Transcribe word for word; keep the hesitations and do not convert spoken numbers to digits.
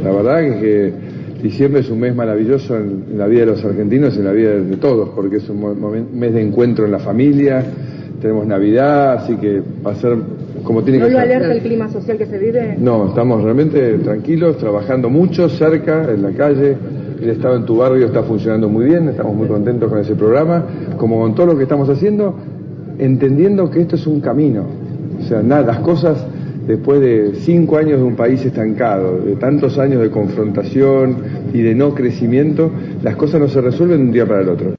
La verdad es que diciembre es un mes maravilloso en, en la vida de los argentinos y en la vida de, de todos, porque es un momento, mes de encuentro en la familia, tenemos Navidad, así que va a ser como tiene que ser. ¿No lo alerta el clima social que se vive? No, estamos realmente tranquilos, trabajando mucho, cerca, en la calle. El Estado en tu barrio está funcionando muy bien, estamos muy contentos con ese programa, como con todo lo que estamos haciendo, entendiendo que esto es un camino. O sea, nada, las cosas, después de cinco años de un país estancado, de tantos años de confrontación y de no crecimiento, las cosas no se resuelven de un día para el otro.